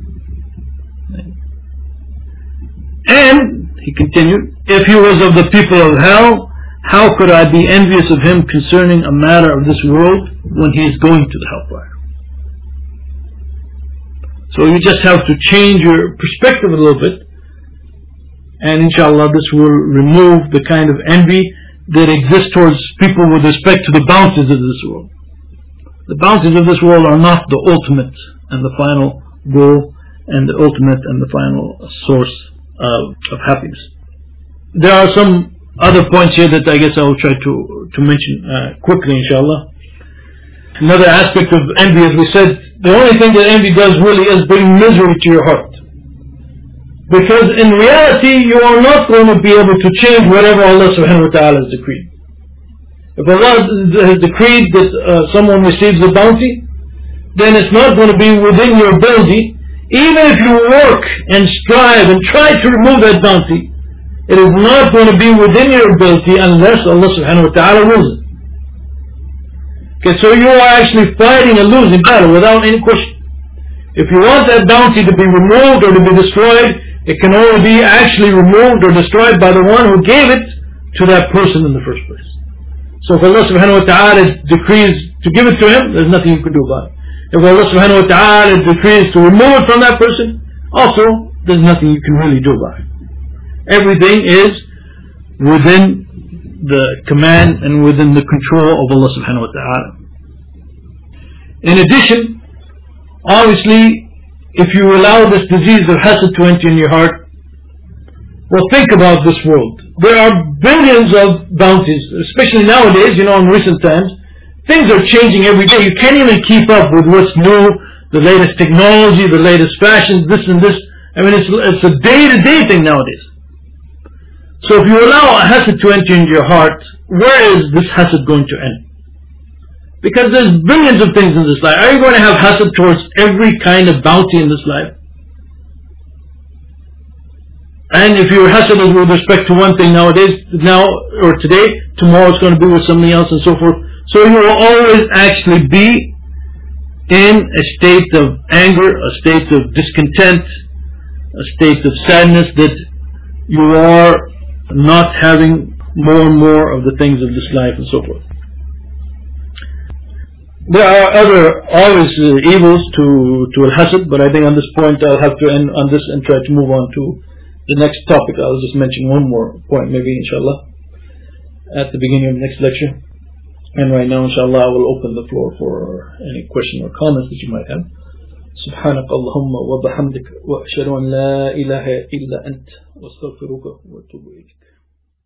And, he continued, if he was of the people of hell, how could I be envious of him concerning a matter of this world when he is going to the hellfire? So you just have to change your perspective a little bit, and inshallah this will remove the kind of envy that exists towards people with respect to the bounties of this world. The bounties of this world are not the ultimate and the final goal and the ultimate and the final source of happiness. There are some other points here that I guess I will try to mention quickly, inshallah. Another aspect of envy, as we said, the only thing that envy does really is bring misery to your heart. Because in reality, you are not going to be able to change whatever Allah subhanahu wa ta'ala has decreed. If Allah has decreed that someone receives a bounty, then it's not going to be within your ability. Even if you work and strive and try to remove that bounty, it is not going to be within your ability unless Allah subhanahu wa ta'ala wills it. Okay, so you are actually fighting a losing battle without any question. If you want that bounty to be removed or to be destroyed, it can only be actually removed or destroyed by the one who gave it to that person in the first place. So if Allah subhanahu wa ta'ala decrees to give it to him, there's nothing you can do about it. If Allah subhanahu wa ta'ala decrees to remove it from that person, also there's nothing you can really do about it. Everything is within the command and within the control of Allah subhanahu wa ta'ala. In addition, obviously, if you allow this disease of hasad to enter in your heart, well, think about this world. There are billions of bounties, especially nowadays, in recent times. Things are changing every day. You can't even keep up with what's new, the latest technology, the latest fashions, this and this. I mean, it's a day-to-day thing nowadays. So if you allow a hasad to enter into your heart, where is this hasad going to end? Because there's billions of things in this life. Are you going to have hasad towards every kind of bounty in this life? And if your hasad is with respect to one thing nowadays, now or today, tomorrow it's going to be with something else and so forth. So you will always actually be in a state of anger, a state of discontent, a state of sadness that you are not having more and more of the things of this life and so forth. There are other always evils to al-hasad, but I think on this point I'll have to end on this and try to move on to the next topic. I'll just mention one more point maybe, inshallah, at the beginning of the next lecture. And right now, inshallah, I will open the floor for any question or comments that you might have. سبحانك اللهم وبحمدك وأشهد أن لا إله إلا أنت وأستغفرك وأتوب إليك.